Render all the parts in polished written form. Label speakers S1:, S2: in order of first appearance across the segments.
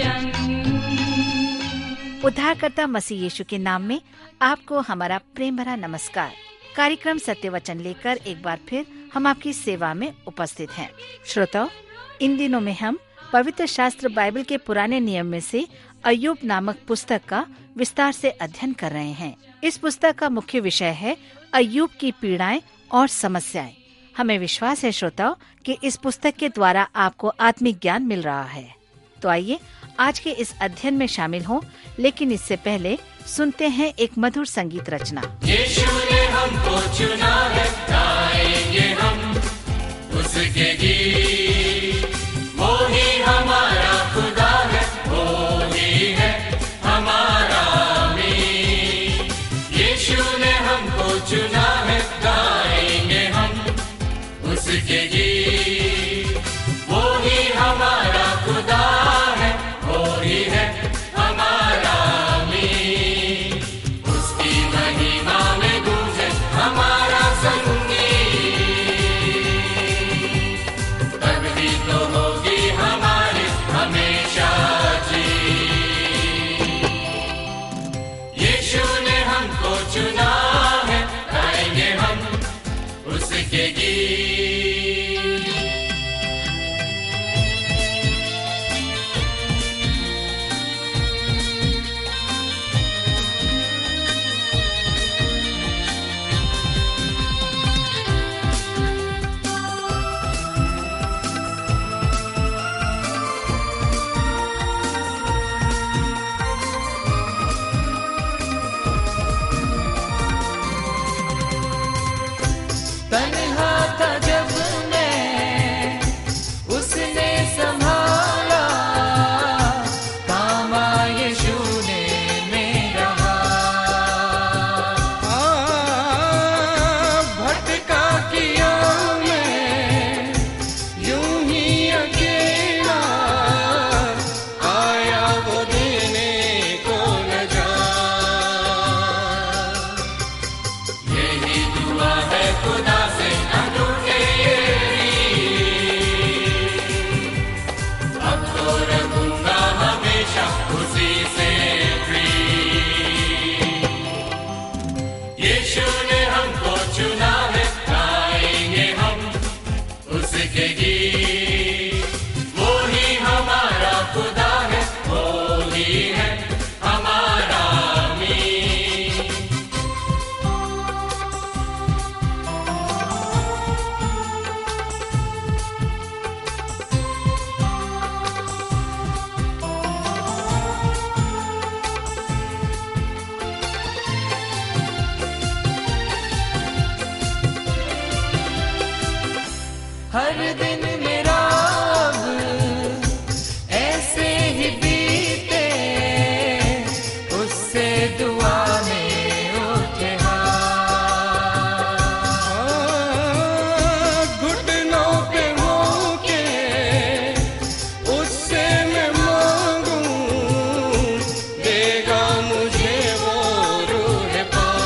S1: वचन।
S2: उद्धारकर्ता मसीह यीशु के नाम में आपको हमारा प्रेम भरा नमस्कार। कार्यक्रम सत्य वचन लेकर एक बार फिर हम आपकी सेवा में उपस्थित हैं। श्रोताओ, इन दिनों में हम पवित्र शास्त्र बाइबल के पुराने नियम में से अय्यूब नामक पुस्तक का विस्तार से अध्ययन कर रहे हैं। इस पुस्तक का मुख्य विषय है अय्यूब की पीड़ाएं और समस्याएं। हमें विश्वास है श्रोताओ कि इस पुस्तक के द्वारा आपको आत्मिक ज्ञान मिल रहा है। तो आइए आज के इस अध्ययन में शामिल हों, लेकिन इससे पहले सुनते हैं एक मधुर संगीत रचना।
S3: यीशु ने हमको चुना है, गाएंगे हम उसके गीत। वो ही हमारा खुदा है, वो ही है हमारा अमीन। यीशु ने हमको चुना है, गाएंगे हम उसके गीत। वो ही हमारा खुदा है, वो ही है हमारा अमीन। उसकी महिमा में गूंजे हमारा संगीत, तब ही तो होगी हमारी हमेशा जीत। यीशु ने हमको चुना है, गाएंगे हम उसके गीत। तन्हा था जब मैं, उसने संभाला, थामा यीशु ने मेरा हाथ। भटका किया मैं यूं ही अकेला, आया वो देने को नजात। यही दुआ है खुदा से न टूटे ये रीत। अब तो रखूंगा हमेशा उसी से प्रीत। यीशु ने हमको चुना है, गाएंगे हम उसके गीत। वो ही हमारा खुदा है, वो ही है हमारा अमीन। हर दिन मेरा अब ऐसे ही बीते, उससे दुआ में उठे हाथ। घुटनों पे होके उससे मैं मांगूं, देगा मुझे वो रूह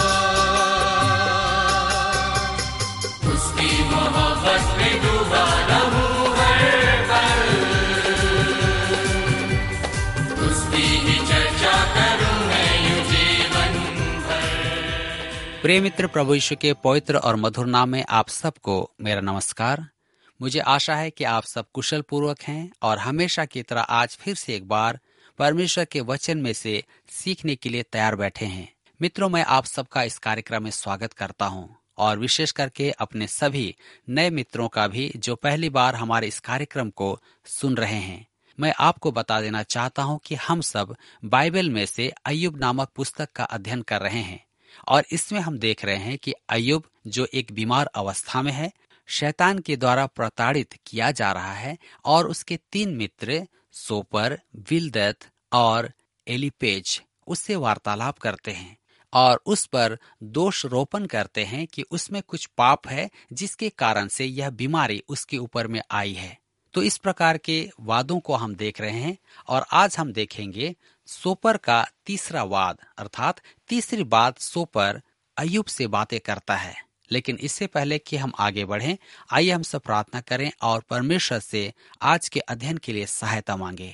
S3: पाक। उसकी मोहब्बत में डूबा रहूं हर पल, उसकी ही चर्चा करूं मैं यूं जीवन भर।
S4: प्रिय मित्र, प्रभु यीशु के पवित्र और मधुर नाम में आप सबको मेरा नमस्कार। मुझे आशा है कि आप सब कुशल पूर्वक हैं और हमेशा की तरह आज फिर से एक बार परमेश्वर के वचन में से सीखने के लिए तैयार बैठे हैं। मित्रों, मैं आप सबका इस कार्यक्रम में स्वागत करता हूं और विशेष करके अपने सभी नए मित्रों का भी जो पहली बार हमारे इस कार्यक्रम को सुन रहे हैं। मैं आपको बता देना चाहता हूं कि हम सब बाइबल में से अय्यूब नामक पुस्तक का अध्ययन कर रहे हैं और इसमें हम देख रहे हैं कि अय्यूब जो एक बीमार अवस्था में है, शैतान के द्वारा प्रताड़ित किया जा रहा है और उसके 3 मित्र सोपर, बिल्दद और एलीपेज उससे वार्तालाप करते हैं और उस पर दोष रोपण करते हैं कि उसमें कुछ पाप है जिसके कारण से यह बीमारी उसके ऊपर में आई है। तो इस प्रकार के वादों को हम देख रहे हैं और आज हम देखेंगे सोपर का तीसरा वाद, अर्थात तीसरी बात सोपर अय्यूब से बातें करता है। लेकिन इससे पहले कि हम आगे बढ़ें, आइए हम सब प्रार्थना करें और परमेश्वर से आज के अध्ययन के लिए सहायता मांगे।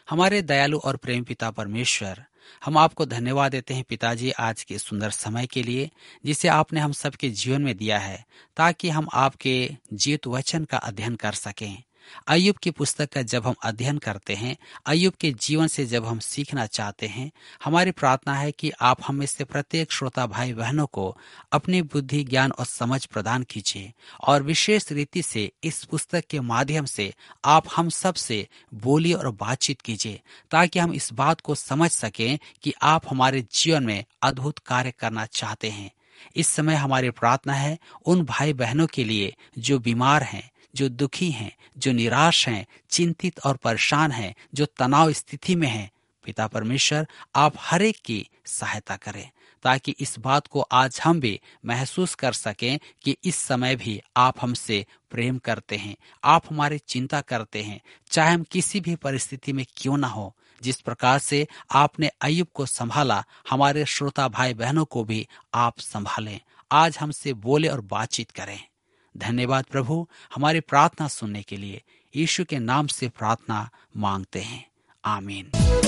S4: हमारे दयालु और प्रेम पिता परमेश्वर, हम आपको धन्यवाद देते हैं पिताजी आज के सुंदर समय के लिए जिसे आपने हम सबके जीवन में दिया है, ताकि हम आपके जीवित वचन का अध्ययन कर सकें। अय्यूब की पुस्तक का जब हम अध्ययन करते हैं, अय्यूब के जीवन से जब हम सीखना चाहते हैं, हमारी प्रार्थना है कि आप हम में से प्रत्येक श्रोता भाई बहनों को अपनी बुद्धि, ज्ञान और समझ प्रदान कीजिए और विशेष रीति से इस पुस्तक के माध्यम से आप हम सब से बोलिए और बातचीत कीजिए, ताकि हम इस बात को समझ सकें कि आप हमारे जीवन में अद्भुत कार्य करना चाहते हैं। इस समय हमारी प्रार्थना है उन भाई बहनों के लिए जो बीमार हैं, जो दुखी हैं, जो निराश हैं, चिंतित और परेशान हैं, जो तनाव स्थिति में हैं। पिता परमेश्वर, आप हर एक की सहायता करें, ताकि इस बात को आज हम भी महसूस कर सकें कि इस समय भी आप हमसे प्रेम करते हैं, आप हमारी चिंता करते हैं, चाहे हम किसी भी परिस्थिति में क्यों ना हो। जिस प्रकार से आपने अय्यूब को संभाला, हमारे श्रोता भाई बहनों को भी आप संभालें। आज हमसे बोले और बातचीत करें। धन्यवाद प्रभु, हमारी प्रार्थना सुनने के लिए यीशु के नाम से प्रार्थना मांगते हैं, आमीन।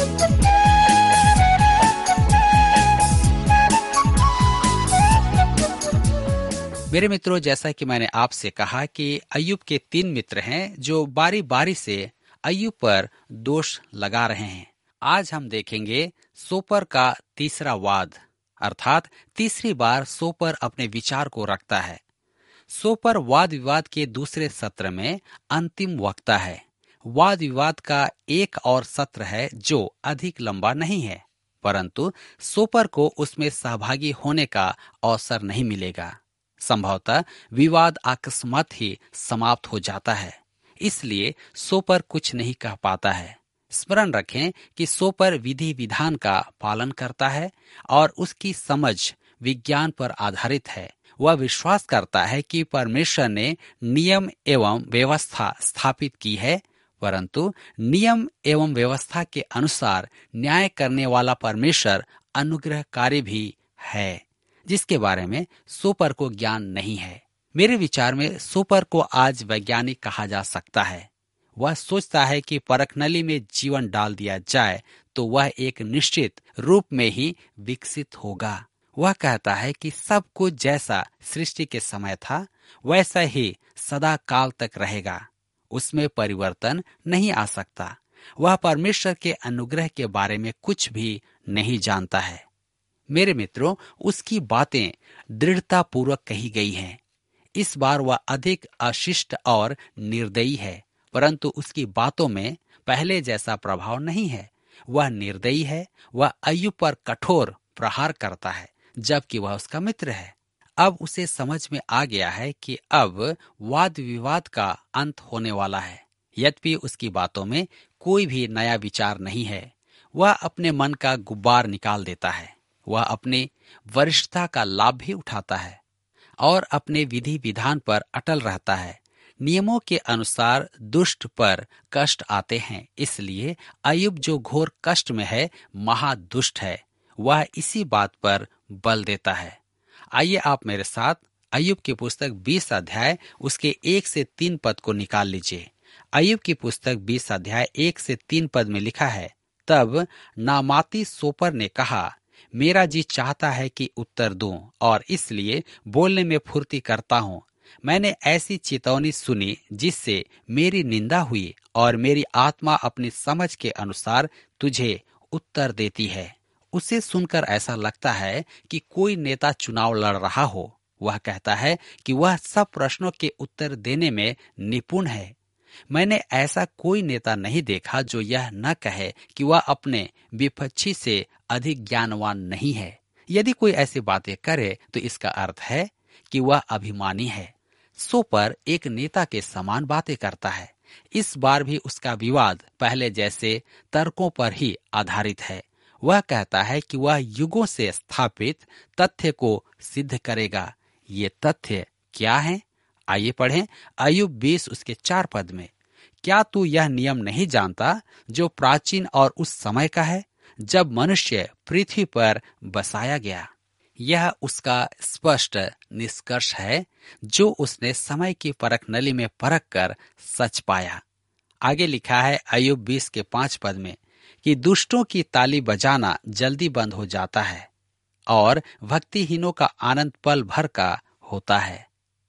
S4: मेरे मित्रों, जैसा कि मैंने आपसे कहा कि अय्यूब के 3 मित्र हैं जो बारी बारी से अय्यूब पर दोष लगा रहे हैं। आज हम देखेंगे सोपर का तीसरा वाद, अर्थात तीसरी बार सोपर अपने विचार को रखता है। सोपर वाद विवाद के दूसरे सत्र में अंतिम वक्ता है। वाद विवाद का एक और सत्र है जो अधिक लंबा नहीं है, परंतु सोपर को उसमें सहभागी होने का अवसर नहीं मिलेगा। संभवतः विवाद अकस्मात ही समाप्त हो जाता है, इसलिए सोपर कुछ नहीं कह पाता है। स्मरण रखें कि सोपर विधि विधान का पालन करता है और उसकी समझ विज्ञान पर आधारित है। वह विश्वास करता है कि परमेश्वर ने नियम एवं व्यवस्था स्थापित की है, परंतु नियम एवं व्यवस्था के अनुसार न्याय करने वाला परमेश्वर अनुग्रहकारी भी है, जिसके बारे में सोपर को ज्ञान नहीं है। मेरे विचार में सोपर को आज वैज्ञानिक कहा जा सकता है। वह सोचता है कि परखनली में जीवन डाल दिया जाए तो वह एक निश्चित रूप में ही विकसित होगा। वह कहता है कि सब कुछ जैसा सृष्टि के समय था वैसा ही सदा काल तक रहेगा, उसमें परिवर्तन नहीं आ सकता। वह परमेश्वर के अनुग्रह के बारे में कुछ भी नहीं जानता है। मेरे मित्रों, उसकी बातें दृढ़ता पूर्वक कही गई हैं। इस बार वह अधिक अशिष्ट और निर्दयी है, परंतु उसकी बातों में पहले जैसा प्रभाव नहीं है। वह निर्दयी है। वह अय्यूब पर कठोर प्रहार करता है, जबकि वह उसका मित्र है। अब उसे समझ में आ गया है कि अब वाद विवाद का अंत होने वाला है। यद्यपि उसकी बातों में कोई भी नया विचार नहीं है। वह अपने मन का गुब्बार निकाल देता है। वह अपनी वरिष्ठता का लाभ भी उठाता है और अपने विधि विधान पर अटल रहता है। नियमों के अनुसार दुष्ट पर कष्ट आते हैं, इसलिए अय्यूब जो घोर कष्ट में है, महादुष्ट है। वह इसी बात पर बल देता है। आइए आप मेरे साथ अय्यूब की पुस्तक 20 अध्याय उसके 1 से 3 पद को निकाल लीजिए। अय्यूब की पुस्तक 20 अध्याय 1 से 3 पद में लिखा है, तब नामाती सोपर ने कहा, मेरा जी चाहता है कि उत्तर दूं और इसलिए बोलने में फुर्ती करता हूं। मैंने ऐसी चेतावनी सुनी जिससे मेरी निंदा हुई और मेरी आत्मा अपनी समझ के अनुसार तुझे उत्तर देती है। उसे सुनकर ऐसा लगता है कि कोई नेता चुनाव लड़ रहा हो। वह कहता है कि वह सब प्रश्नों के उत्तर देने में निपुण है। मैंने ऐसा कोई नेता नहीं देखा जो यह न कहे कि वह अपने विपक्षी से अधिक ज्ञानवान नहीं है। यदि कोई ऐसी बातें करे तो इसका अर्थ है कि वह अभिमानी है। सोपर एक नेता के समान बातें करता है। इस बार भी उसका विवाद पहले जैसे तर्कों पर ही आधारित है। वह कहता है कि वह युगों से स्थापित तथ्य को सिद्ध करेगा। ये तथ्य क्या है? आइए पढ़ें अय्यूब 20 उसके 4 पद में। क्या तू यह नियम नहीं जानता जो प्राचीन और उस समय का है, जब मनुष्य पृथ्वी पर बसाया गया? यह उसका स्पष्ट निष्कर्ष है जो उसने समय की परख नली में परख कर सच पाया। आगे लिखा है अय्यूब 20 के 5 पद में, कि दुष्टों की ताली बजाना जल्दी बंद हो जाता है और भक्तिहीनों का आनंद पल भर का होता है।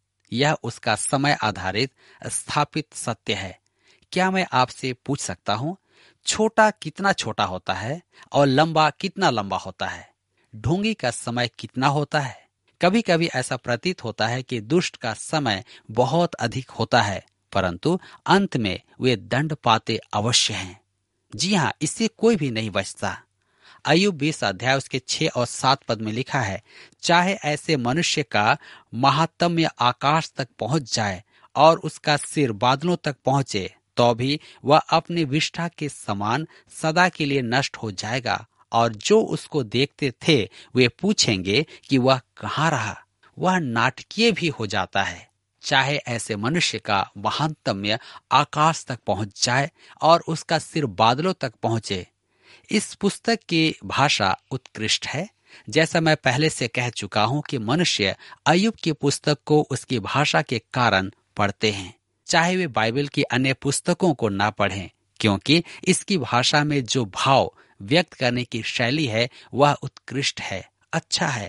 S4: यह उसका समय आधारित स्थापित सत्य है। क्या मैं आपसे पूछ सकता हूँ, छोटा कितना छोटा होता है और लंबा कितना लंबा होता है? ढोंगी का समय कितना होता है? कभी कभी ऐसा प्रतीत होता है कि दुष्ट का समय बहुत अधिक होता है, परंतु अंत में वे दंड पाते अवश्य हैं। जी हाँ, इससे कोई भी नहीं बचता। अय्यूब 20 अध्याय उसके 6 और 7 पद में लिखा है, चाहे ऐसे मनुष्य का महात्म्य आकाश तक पहुंच जाए और उसका सिर बादलों तक पहुंचे, तो भी वह अपनी विष्ठा के समान सदा के लिए नष्ट हो जाएगा, और जो उसको देखते थे वे पूछेंगे कि वह कहाँ रहा। वह नाटकीय भी हो जाता है। चाहे ऐसे मनुष्य का महात्म्य आकाश तक पहुंच जाए और उसका सिर बादलों तक पहुंचे। इस पुस्तक की भाषा उत्कृष्ट है। जैसा मैं पहले से कह चुका हूं कि मनुष्य अय्यूब की पुस्तक को उसकी भाषा के कारण पढ़ते हैं, चाहे वे बाइबल की अन्य पुस्तकों को ना पढ़ें, क्योंकि इसकी भाषा में जो भाव व्यक्त करने की शैली है वह उत्कृष्ट है, अच्छा है।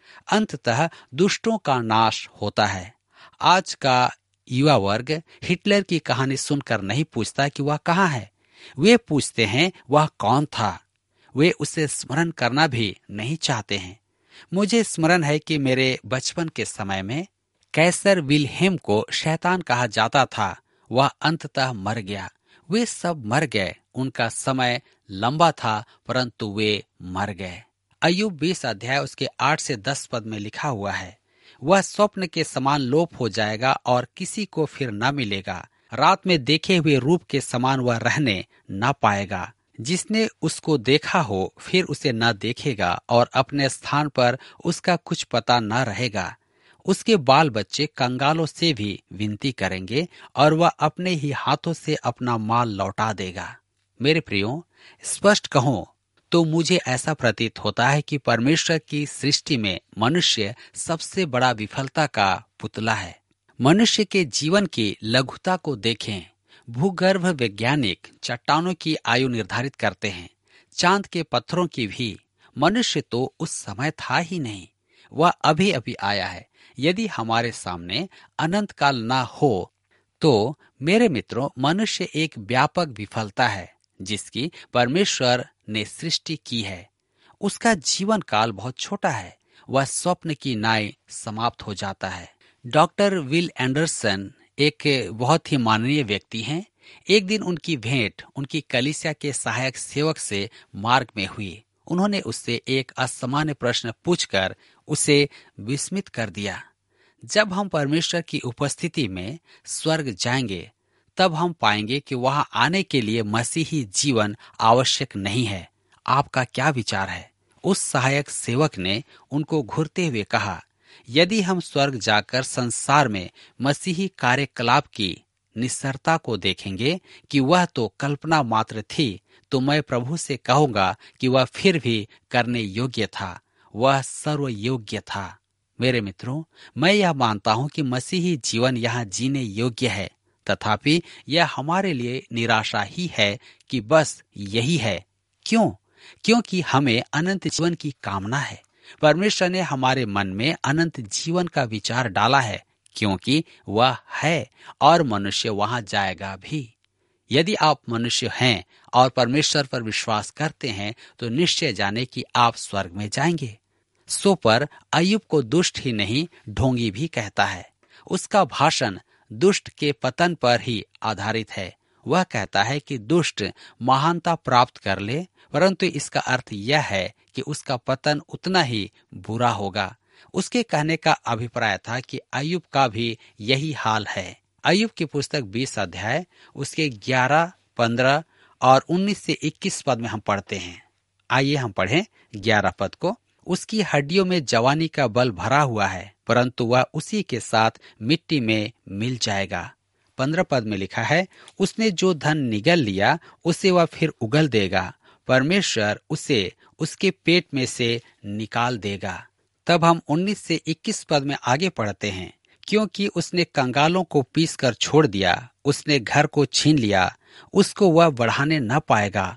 S4: अंततः दुष्टों का नाश होता है। आज का युवा वर्ग हिटलर की कहानी सुनकर नहीं पूछता कि वह कहाँ है, वे पूछते हैं वह कौन था। वे उसे स्मरण करना भी नहीं चाहते हैं। मुझे स्मरण है कि मेरे बचपन के समय में कैसर विल्हेम को शैतान कहा जाता था। वह अंततः मर गया। वे सब मर गए। उनका समय लंबा था, परंतु वे मर गए। अय्यूब 20 अध्याय उसके 8 से 10 पद में लिखा हुआ है, वह स्वप्न के समान लोप हो जाएगा और किसी को फिर न मिलेगा। रात में देखे हुए रूप के समान वह रहने न पाएगा। जिसने उसको देखा हो फिर उसे न देखेगा और अपने स्थान पर उसका कुछ पता न रहेगा। उसके बाल बच्चे कंगालों से भी विनती करेंगे और वह अपने ही हाथों से अपना माल लौटा देगा। मेरे प्रियो, स्पष्ट कहूं तो मुझे ऐसा प्रतीत होता है कि परमेश्वर की सृष्टि में मनुष्य सबसे बड़ा विफलता का पुतला है। मनुष्य के जीवन की लघुता को देखें। भूगर्भ वैज्ञानिक चट्टानों की आयु निर्धारित करते हैं, चांद के पत्थरों की भी। मनुष्य तो उस समय था ही नहीं, वह अभी अभी आया है। यदि हमारे सामने अनंत काल ना हो तो मेरे मित्रों, मनुष्य एक व्यापक विफलता है जिसकी परमेश्वर ने सृष्टि की है। उसका जीवन काल बहुत छोटा है। वह स्वप्न की नाई समाप्त हो जाता है। डॉक्टर विल एंडरसन एक बहुत ही माननीय व्यक्ति हैं। एक दिन उनकी भेंट उनकी कलीसिया के सहायक सेवक से मार्ग में हुई। उन्होंने उससे एक असामान्य प्रश्न पूछकर उसे विस्मित कर दिया। जब हम परमेश्वर की उपस्थिति में स्वर्ग जाएंगे तब हम पाएंगे कि वहां आने के लिए मसीही जीवन आवश्यक नहीं है। आपका क्या विचार है? उस सहायक सेवक ने उनको घूरते हुए कहा, यदि हम स्वर्ग जाकर संसार में मसीही कार्यकलाप की निस्सरता को देखेंगे कि वह तो कल्पना मात्र थी, तो मैं प्रभु से कहूंगा कि वह फिर भी करने योग्य था, वह सर्व योग्य था। मेरे मित्रों, मैं यह मानता हूं कि मसीही जीवन यहाँ जीने योग्य है, तथापि यह हमारे लिए निराशा ही है कि बस यही है। क्यों? क्योंकि हमें अनंत जीवन की कामना है। परमेश्वर ने हमारे मन में अनंत जीवन का विचार डाला है, क्योंकि वह है और मनुष्य वहां जाएगा भी। यदि आप मनुष्य हैं और परमेश्वर पर विश्वास करते हैं तो निश्चय जाने कि आप स्वर्ग में जाएंगे। सो पर अय्यूब को दुष्ट ही नहीं, ढोंगी भी कहता है। उसका भाषण दुष्ट के पतन पर ही आधारित है। वह कहता है कि दुष्ट महानता प्राप्त कर ले, परंतु इसका अर्थ यह है कि उसका पतन उतना ही बुरा होगा। उसके कहने का अभिप्राय था कि अय्यूब का भी यही हाल है। अय्यूब की पुस्तक 20 अध्याय उसके 11, 15 और 19 से 21 पद में हम पढ़ते हैं। आइए हम पढ़ें 11 पद को। उसकी हड्डियों में जवानी का बल भरा हुआ है, परंतु वह उसी के साथ मिट्टी में मिल जाएगा। 15 पद में लिखा है, उसने जो धन निगल लिया उसे वह फिर उगल देगा, परमेश्वर उसे उसके पेट में से निकाल देगा। तब हम 19 से 21 पद में आगे पढ़ते हैं, क्योंकि उसने कंगालों को पीस कर छोड़ दिया, उसने घर को छीन लिया, उसको वह बढ़ाने न पाएगा।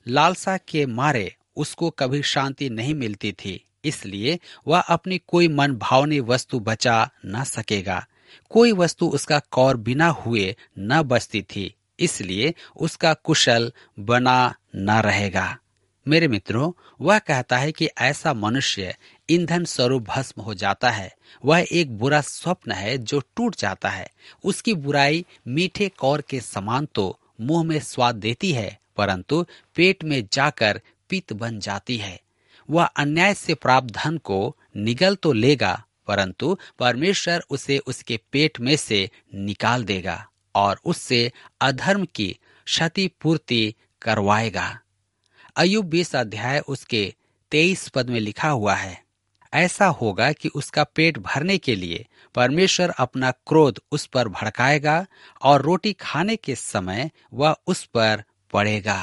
S4: लालसा के मारे उसको कभी शांति नहीं मिलती थी, इसलिए वह अपनी कोई मन भावनी वस्तु बचा न सकेगा। कोई वस्तु उसका कौर बिना हुए न बचती थी, इसलिए उसका कुशल बना न रहेगा। मेरे मित्रों, वह कहता है कि ऐसा मनुष्य ईंधन स्वरूप भस्म हो जाता है। वह एक बुरा स्वप्न है जो टूट जाता है। उसकी बुराई मीठे कौर के समान तो मुंह में स्वाद देती है, परंतु पेट में जाकर पित्त बन जाती है। वह अन्याय से प्राप्त धन को निगल तो लेगा, परंतु परमेश्वर उसे उसके पेट में से निकाल देगा और उससे अधर्म की क्षतिपूर्ति करवाएगा। अय्यूब 20 अध्याय उसके 23 पद में लिखा हुआ है, ऐसा होगा कि उसका पेट भरने के लिए परमेश्वर अपना क्रोध उस पर भड़काएगा और रोटी खाने के समय वह उस पर पड़ेगा।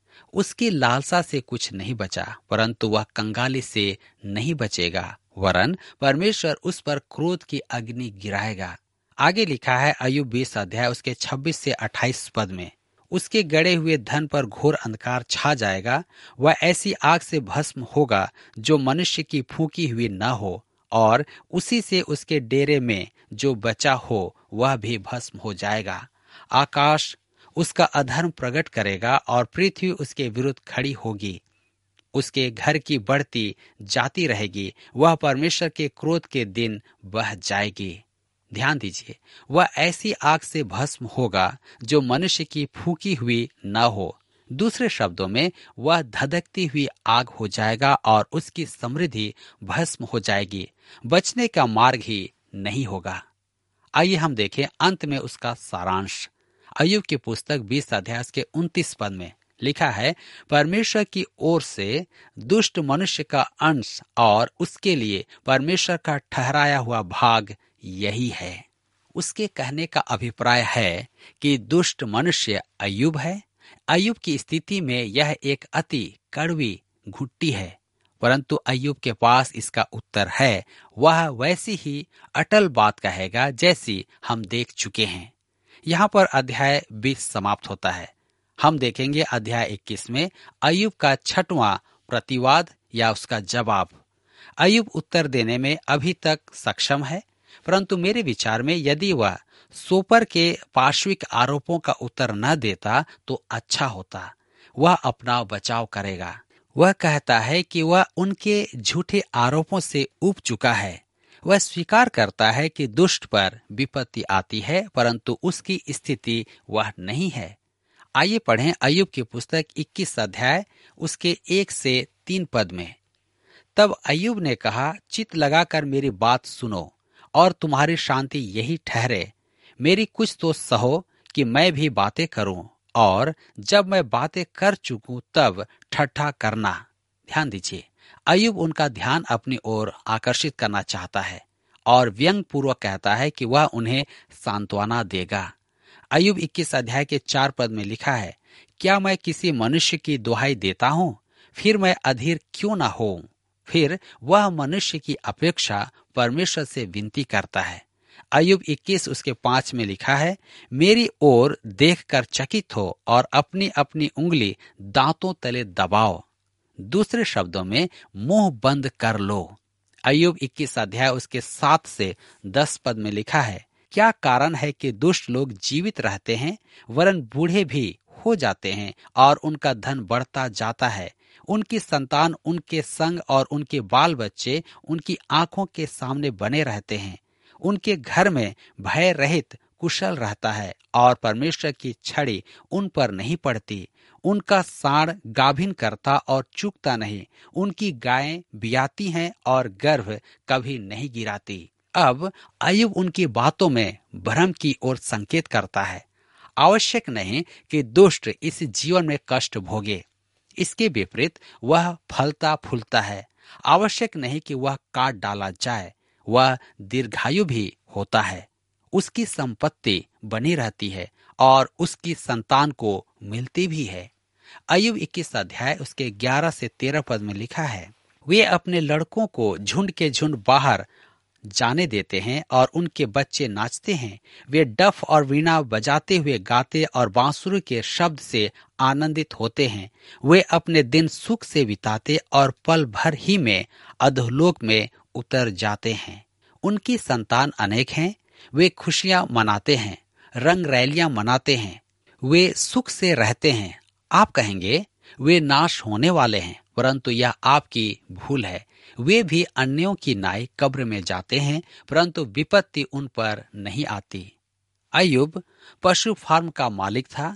S4: उसकी लालसा से कुछ नहीं बचा, परंतु वह कंगाली से नहीं बचेगा, वरन परमेश्वर उस पर क्रोध की अग्नि गिराएगा। आगे लिखा है अय्यूब 20 अध्याय उसके 26 से 28 पद में, उसके गड़े हुए धन पर घोर अंधकार छा जाएगा। वह ऐसी आग से भस्म होगा जो मनुष्य की फूंकी हुई न हो, और उसी से उसके डेरे में जो बचा हो वह भी भस्म हो जाएगा। आकाश उसका अधर्म प्रकट करेगा और पृथ्वी उसके विरुद्ध खड़ी होगी। उसके घर की बढ़ती जाती रहेगी, वह परमेश्वर के क्रोध के दिन बह जाएगी। ध्यान दीजिए, वह ऐसी आग से भस्म होगा जो मनुष्य की फूकी हुई न हो। दूसरे शब्दों में, वह धधकती हुई आग हो जाएगा और उसकी समृद्धि भस्म हो जाएगी। बचने का मार्ग ही नहीं होगा। आइए हम देखें अंत में उसका सारांश। अय्यूब की पुस्तक 20 अध्याय के 29 पद में लिखा है, परमेश्वर की ओर से दुष्ट मनुष्य का अंश और उसके लिए परमेश्वर का ठहराया हुआ भाग यही है। उसके कहने का अभिप्राय है कि दुष्ट मनुष्य अय्यूब है। अय्यूब की स्थिति में यह एक अति कड़वी घुट्टी है, परंतु अय्यूब के पास इसका उत्तर है। वह वैसी ही अटल बात कहेगा जैसी हम देख चुके हैं। यहाँ पर अध्याय 20 समाप्त होता है। हम देखेंगे अध्याय 21 में अय्यूब का 6वां प्रतिवाद या उसका जवाब। अय्यूब उत्तर देने में अभी तक सक्षम है, परंतु मेरे विचार में यदि वह सोपर के पार्श्विक आरोपों का उत्तर न देता तो अच्छा होता। वह अपना बचाव करेगा। वह कहता है कि वह उनके झूठे आरोपों से ऊब चुका है। वह स्वीकार करता है कि दुष्ट पर विपत्ति आती है, परंतु उसकी स्थिति वह नहीं है। आइए पढ़ें अय्यूब की पुस्तक 21 अध्याय उसके 1 से 3 पद में। तब अय्यूब ने कहा, चित्त लगाकर मेरी बात सुनो और तुम्हारी शांति यही ठहरे। मेरी कुछ तो सहो कि मैं भी बातें करूं, और जब मैं बातें कर चुकूं तब ठट्ठा करना। ध्यान दीजिए, अय्यूब उनका ध्यान अपनी ओर आकर्षित करना चाहता है और व्यंग पूर्वक कहता है कि वह उन्हें सांत्वना देगा। अय्यूब 21 अध्याय के 4 पद में लिखा है, क्या मैं किसी मनुष्य की दुहाई देता हूं? फिर मैं अधीर क्यों न हो? फिर वह मनुष्य की अपेक्षा परमेश्वर से विनती करता है। अय्यूब 21 उसके 5 में लिखा है, मेरी ओर देखकर चकित हो और अपनी अपनी उंगली दांतों तले दबाओ। दूसरे शब्दों में, मुंह बंद कर लो। अय्यूब 21 अध्याय उसके 7 से 10 पद में लिखा है, क्या कारण है कि दुष्ट लोग जीवित रहते हैं, वरन बूढ़े भी हो जाते हैं और उनका धन बढ़ता जाता है। उनकी संतान उनके संग और उनके बाल बच्चे उनकी आंखों के सामने बने रहते हैं। उनके घर में भय रहित कुशल रहता है और परमेश्वर की छड़ी उन पर नहीं पड़ती। उनका साँड़ गाभिन करता और चूकता नहीं। उनकी गायें बियाती हैं और गर्भ कभी नहीं गिराती। अब अय्यूब उनकी बातों में भ्रम की ओर संकेत करता है। आवश्यक नहीं कि दुष्ट इस जीवन में कष्ट भोगे, इसके विपरीत वह फलता फूलता है। आवश्यक नहीं कि वह काट डाला जाए, वह दीर्घायु भी होता है। उसकी संपत्ति बनी रहती है और उसकी संतान को मिलती भी है। अय्यूब 21 अध्याय उसके 11 से 13 पद में लिखा है, वे अपने लड़कों को झुंड के झुंड बाहर जाने देते हैं और उनके बच्चे नाचते हैं। वे डफ और वीणा बजाते हुए गाते और बांसुरी के शब्द से आनंदित होते हैं। वे अपने दिन सुख से बिताते और पल भर ही में अधोलोक में उतर जाते हैं। उनकी संतान अनेक हैं। वे खुशियां मनाते हैं, रंग रैलियां मनाते हैं, वे सुख से रहते हैं। आप कहेंगे वे नाश होने वाले हैं, परंतु यह आपकी भूल है। वे भी अन्यों की नाई कब्र में जाते हैं, परंतु विपत्ति उन पर नहीं आती। अय्यूब पशु फार्म का मालिक था,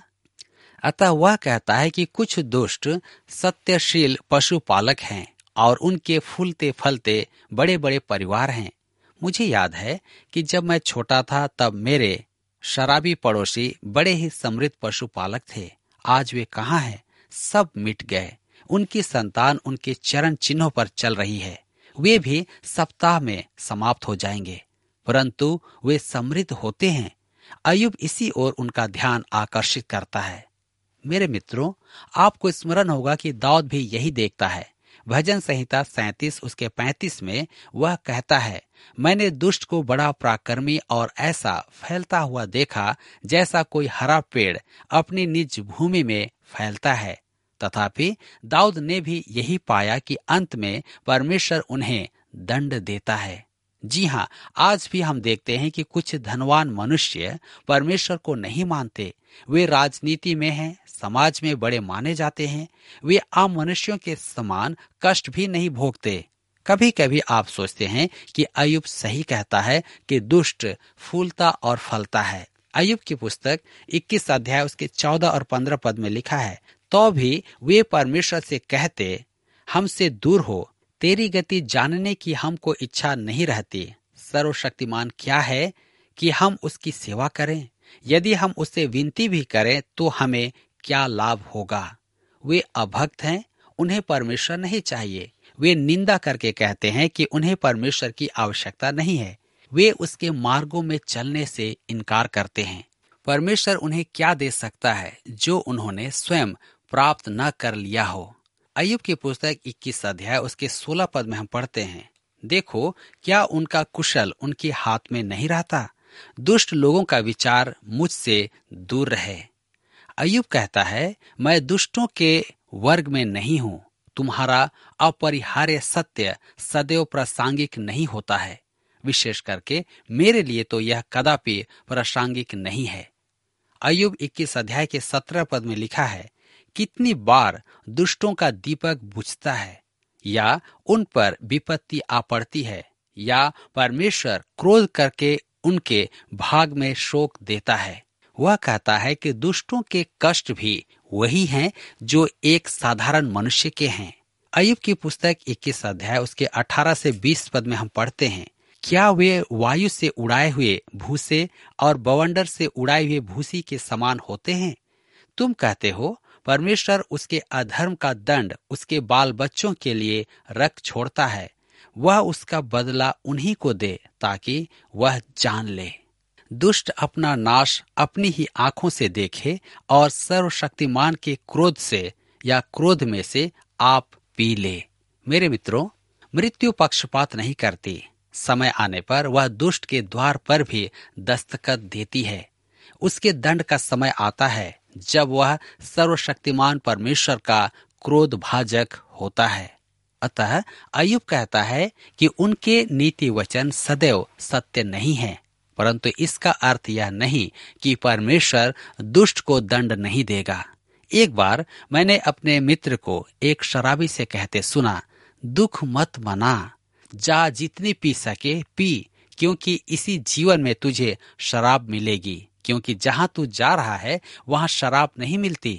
S4: अतः वह कहता है कि कुछ दुष्ट सत्यशील पशुपालक हैं और उनके फूलते फलते बड़े बड़े परिवार हैं। मुझे याद है कि जब मैं छोटा था तब मेरे शराबी पड़ोसी बड़े ही समृद्ध पशुपालक थे। आज वे कहाँ हैं? सब मिट गए। उनकी संतान उनके चरण चिन्हों पर चल रही है। वे भी सप्ताह में समाप्त हो जाएंगे, परंतु वे समृद्ध होते हैं। अय्यूब इसी ओर उनका ध्यान आकर्षित करता है। मेरे मित्रों, आपको स्मरण होगा कि दाऊद भी यही देखता है। भजन संहिता 37 उसके 35 में वह कहता है, मैंने दुष्ट को बड़ा पराक्रमी और ऐसा फैलता हुआ देखा जैसा कोई हरा पेड़ अपनी निज भूमि में फैलता है। तथापि दाऊद ने भी यही पाया कि अंत में परमेश्वर उन्हें दंड देता है। जी हाँ, आज भी हम देखते हैं कि कुछ धनवान मनुष्य परमेश्वर को नहीं मानते। वे राजनीति में हैं, समाज में बड़े माने जाते हैं। वे आम मनुष्यों के समान कष्ट भी नहीं भोगते। कभी कभी आप सोचते हैं कि अय्यूब सही कहता है कि दुष्ट फूलता और फलता है। अय्यूब की पुस्तक 21 अध्याय उसके 14 और 15 पद में लिखा है, तो भी वे परमेश्वर से कहते, हमसे दूर हो, तेरी गति जानने की हमको इच्छा नहीं रहती। सर्वशक्तिमान क्या है कि हम उसकी सेवा करें? यदि हम उससे विनती भी करें तो हमें क्या लाभ होगा? वे अभक्त हैं, उन्हें परमेश्वर नहीं चाहिए। वे निंदा करके कहते हैं कि उन्हें परमेश्वर की आवश्यकता नहीं है। वे उसके मार्गों में चलने से इनकार करते हैं। परमेश्वर उन्हें क्या दे सकता है जो उन्होंने स्वयं प्राप्त न कर लिया हो? अय्यूब की पुस्तक 21 अध्याय उसके 16 पद में हम पढ़ते हैं, देखो क्या उनका कुशल उनके हाथ में नहीं रहता? दुष्ट लोगों का विचार मुझसे दूर रहे। अय्यूब कहता है, मैं दुष्टों के वर्ग में नहीं हूँ। तुम्हारा अपरिहार्य सत्य सदैव प्रासंगिक नहीं होता है। विशेष करके मेरे लिए तो यह कदापि प्रासंगिक नहीं है। अय्यूब 21 अध्याय के 17 पद में लिखा है, कितनी बार दुष्टों का दीपक बुझता है या उन पर विपत्ति आ पड़ती है, या परमेश्वर क्रोध करके उनके भाग में शोक देता है। वह कहता है कि दुष्टों के कष्ट भी वही हैं जो एक साधारण मनुष्य के हैं। अय्यूब की पुस्तक 21 अध्याय उसके 18 से 20 पद में हम पढ़ते हैं, क्या वे वायु से उड़ाए हुए भूसे और बवंडर से उड़ाए हुए भूसी के समान होते हैं? तुम कहते हो परमेश्वर उसके अधर्म का दंड उसके बाल बच्चों के लिए रख छोड़ता है। वह उसका बदला उन्हीं को दे ताकि वह जान ले। दुष्ट अपना नाश अपनी ही आंखों से देखे और सर्वशक्तिमान के क्रोध से या क्रोध में से आप पी ले। मेरे मित्रों, मृत्यु पक्षपात नहीं करती। समय आने पर वह दुष्ट के द्वार पर भी दस्तखत देती है। उसके दंड का समय आता है जब वह सर्वशक्तिमान परमेश्वर का क्रोध भाजक होता है। अतः अय्यूब कहता है कि उनके नीति वचन सदैव सत्य नहीं है, परंतु इसका अर्थ यह नहीं कि परमेश्वर दुष्ट को दंड नहीं देगा। एक बार मैंने अपने मित्र को एक शराबी से कहते सुना, दुख मत मना, जा जितनी पी सके पी, क्योंकि इसी जीवन में तुझे शराब मिलेगी, क्योंकि जहां तू जा रहा है वहां शराब नहीं मिलती।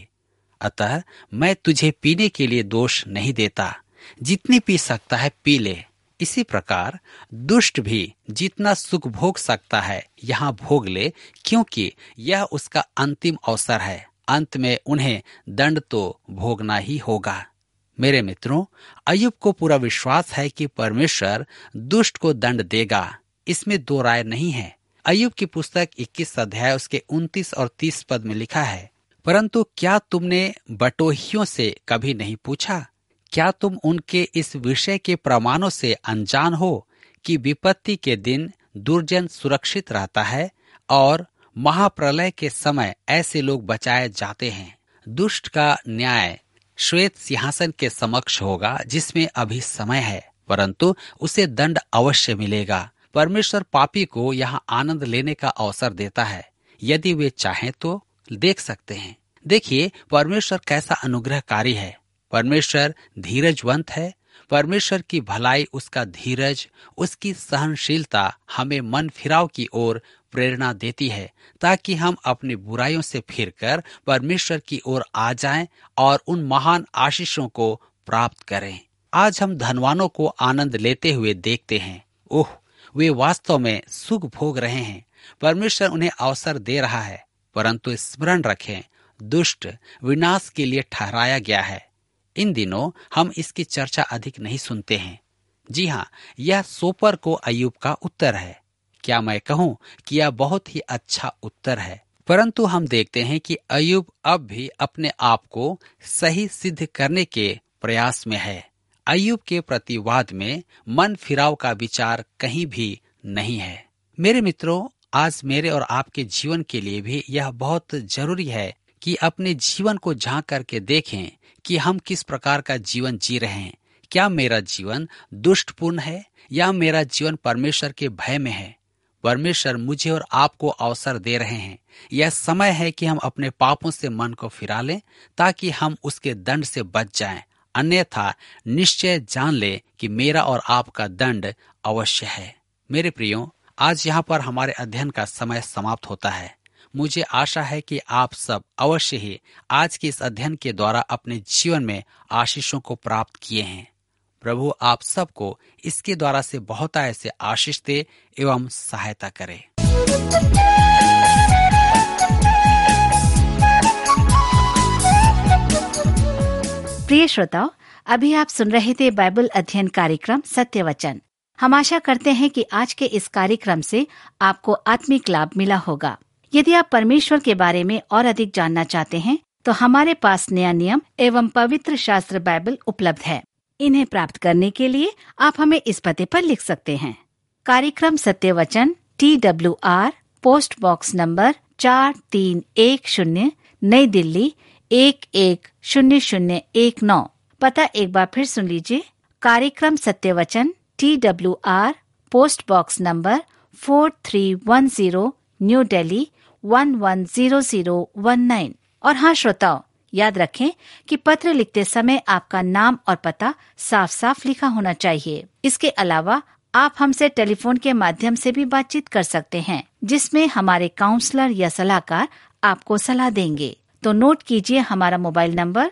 S4: अतः मैं तुझे पीने के लिए दोष नहीं देता, जितनी पी सकता है पी ले। इसी प्रकार दुष्ट भी जितना सुख भोग सकता है यहाँ भोग ले, क्योंकि यह उसका अंतिम अवसर है। अंत में उन्हें दंड तो भोगना ही होगा। मेरे मित्रों, अय्यूब को पूरा विश्वास है कि परमेश्वर दुष्ट को दंड देगा, इसमें दो राय नहीं है। अय्यूब की पुस्तक 21 अध्याय उसके 29 और 30 पद में लिखा है, परंतु क्या तुमने बटोहियों से कभी नहीं पूछा? क्या तुम उनके इस विषय के प्रमाणों से अनजान हो कि विपत्ति के दिन दुर्जन सुरक्षित रहता है और महाप्रलय के समय ऐसे लोग बचाए जाते हैं। दुष्ट का न्याय श्वेत सिंहासन के समक्ष होगा, जिसमें अभी समय है, परंतु उसे दंड अवश्य मिलेगा। परमेश्वर पापी को यहाँ आनंद लेने का अवसर देता है। यदि वे चाहें तो देख सकते हैं। देखिए परमेश्वर कैसा अनुग्रहकारी है। परमेश्वर धीरजवंत है। परमेश्वर की भलाई, उसका धीरज, उसकी सहनशीलता हमें मन फिराव की ओर प्रेरणा देती है, ताकि हम अपनी बुराइयों से फिरकर परमेश्वर की ओर आ जाएं और उन महान आशीषों को प्राप्त करें। आज हम धनवानों को आनंद लेते हुए देखते हैं। ओह, वे वास्तव में सुख भोग रहे हैं। परमेश्वर उन्हें अवसर दे रहा है, परंतु स्मरण रखें, दुष्ट विनाश के लिए ठहराया गया है। इन दिनों हम इसकी चर्चा अधिक नहीं सुनते हैं। जी हाँ, यह सोपर को अय्यूब का उत्तर है। क्या मैं कहूँ कि यह बहुत ही अच्छा उत्तर है। परंतु हम देखते हैं कि अय्यूब अब भी अपने आप को सही सिद्ध करने के प्रयास में है। अय्यूब के प्रतिवाद में मन फिराव का विचार कहीं भी नहीं है। मेरे मित्रों, आज मेरे और आपके जीवन के लिए भी यह बहुत जरूरी है कि अपने जीवन को झांक करके देखें कि हम किस प्रकार का जीवन जी रहे हैं। क्या मेरा जीवन दुष्टपूर्ण है या मेरा जीवन परमेश्वर के भय में है? परमेश्वर मुझे और आपको अवसर दे रहे हैं। यह समय है कि हम अपने पापों से मन को फिरा लें, ताकि हम उसके दंड से बच जाएं। अन्यथा निश्चय जान ले कि मेरा और आपका दंड अवश्य है। मेरे प्रियो, आज यहाँ पर हमारे अध्ययन का समय समाप्त होता है। मुझे आशा है कि आप सब अवश्य ही आज के इस अध्ययन के द्वारा अपने जीवन में आशीषों को प्राप्त किए हैं। प्रभु आप सबको इसके द्वारा से बहुत ऐसे आशीष दे एवं सहायता करे।
S2: प्रिय श्रोताओ, अभी आप सुन रहे थे बाइबल अध्ययन कार्यक्रम सत्य वचन। हम आशा करते हैं कि आज के इस कार्यक्रम से आपको आत्मिक लाभ मिला होगा। यदि आप परमेश्वर के बारे में और अधिक जानना चाहते हैं, तो हमारे पास नया नियम एवं पवित्र शास्त्र बाइबल उपलब्ध है। इन्हें प्राप्त करने के लिए आप हमें इस पते पर लिख सकते हैं। कार्यक्रम Satya Vachan, TWR, post box number 4310, नई दिल्ली 110019। पता एक बार फिर सुन लीजिए। कार्यक्रम Satya Vachan, TWR, post box number 4310, New Delhi 110019। और हाँ श्रोताओ, याद रखें कि पत्र लिखते समय आपका नाम और पता साफ साफ लिखा होना चाहिए। इसके अलावा आप हमसे टेलीफोन के माध्यम से भी बातचीत कर सकते हैं, जिसमें हमारे काउंसलर या सलाहकार आपको सलाह देंगे। तो नोट कीजिए हमारा मोबाइल नंबर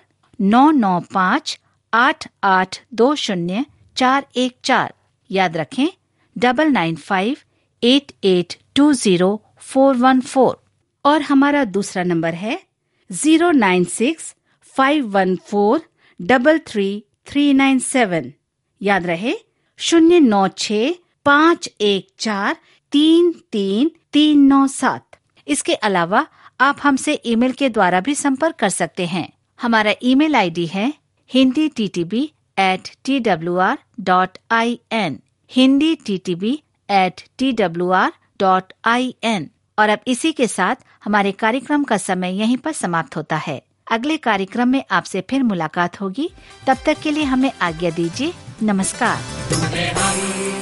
S2: 9958820414। याद रखें 9958820414। और हमारा दूसरा नंबर है 09651433397। याद रहे 09651433397। इसके अलावा आप हमसे ईमेल के द्वारा भी संपर्क कर सकते हैं। हमारा ईमेल आईडी है hinditb@twr.in, hinditb@twr.in। और अब इसी के साथ हमारे कार्यक्रम का समय यहीं पर समाप्त होता है। अगले कार्यक्रम में आपसे फिर मुलाकात होगी। तब तक के लिए हमें आज्ञा दीजिए। नमस्कार।